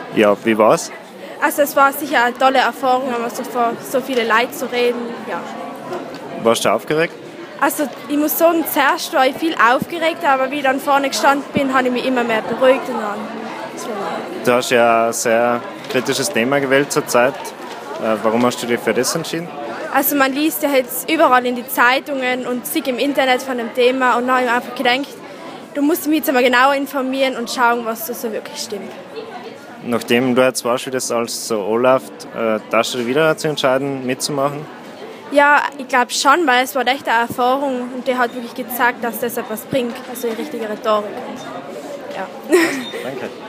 Ja, wie war's? Also es war sicher eine tolle Erfahrung, aber so vor so vielen Leuten zu reden, ja. Warst du aufgeregt? Also ich muss sagen, zuerst war ich viel aufgeregt, aber wie ich dann vorne gestanden bin, habe ich mich immer mehr beruhigt. Und dann Du hast ja ein sehr kritisches Thema gewählt zurzeit. Warum hast du dich für das entschieden? Also man liest ja jetzt überall in die Zeitungen und sieht im Internet von dem Thema und dann habe ich mir einfach gedacht, du musst mich jetzt einmal genauer informieren und schauen, was so wirklich stimmt. Nachdem du jetzt weißt, wie das alles so anläuft, darfst du dich wieder dazu entscheiden, mitzumachen? Ja, ich glaube schon, weil es war echt eine Erfahrung und die hat wirklich gezeigt, dass das etwas bringt, also die richtige Rhetorik. Ja. Danke.